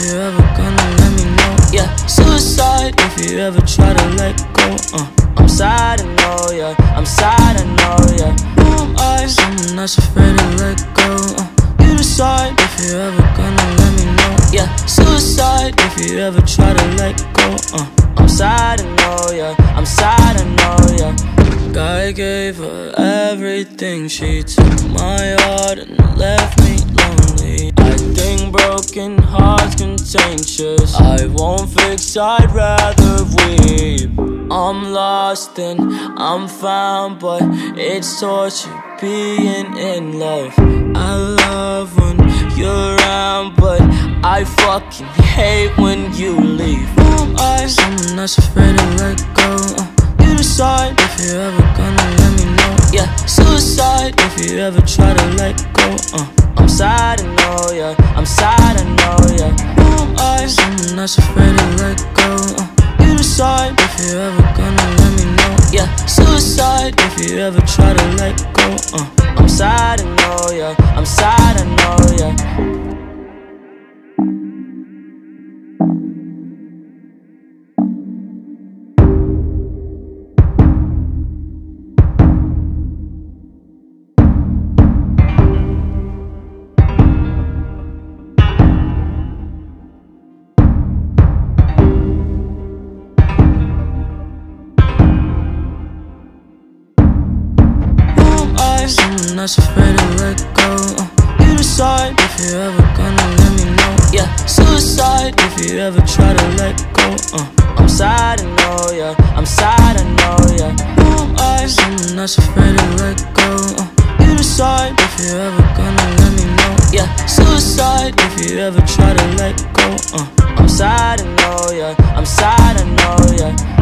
you ever gonna let me know. Yeah, suicide if you ever try to let go. I'm sad, I know, yeah, I'm sad, I know, yeah. Who am I? Someone that's afraid to let go. You decide if you ever gonna let me know. Yeah, suicide if you ever try to let go. I'm sad, I know, yeah, I'm sad, I know, yeah. I gave her everything, she took my heart and left me lonely. I think broken hearts contagious. I won't fix, I'd rather weep. I'm lost and I'm found, but it's torture being in love. I love when you're around, but I fucking hate when you leave. Who am I? Someone that's afraid to let go. You decide if you ever gonna let me know. Yeah, suicide if you ever try to let go. I'm sad, I know, yeah, I'm sad, I know, yeah. Who am I? Someone that's afraid to let go. You decide if you ever gonna let me know. Yeah, suicide if you ever try to let go. I'm sad, I know, yeah, I'm sad, I know, yeah. Someone that's afraid to let go. You decide if you ever gonna let me know. Yeah, suicide if you ever try to let go. I'm sad, I know, yeah, I'm sad, I know, yeah. Who am I? Someone that's afraid to let go. You decide if you ever gonna let me know. Yeah, suicide if you ever try to let go. I'm sad, I know, yeah, I'm sad, I know, yeah.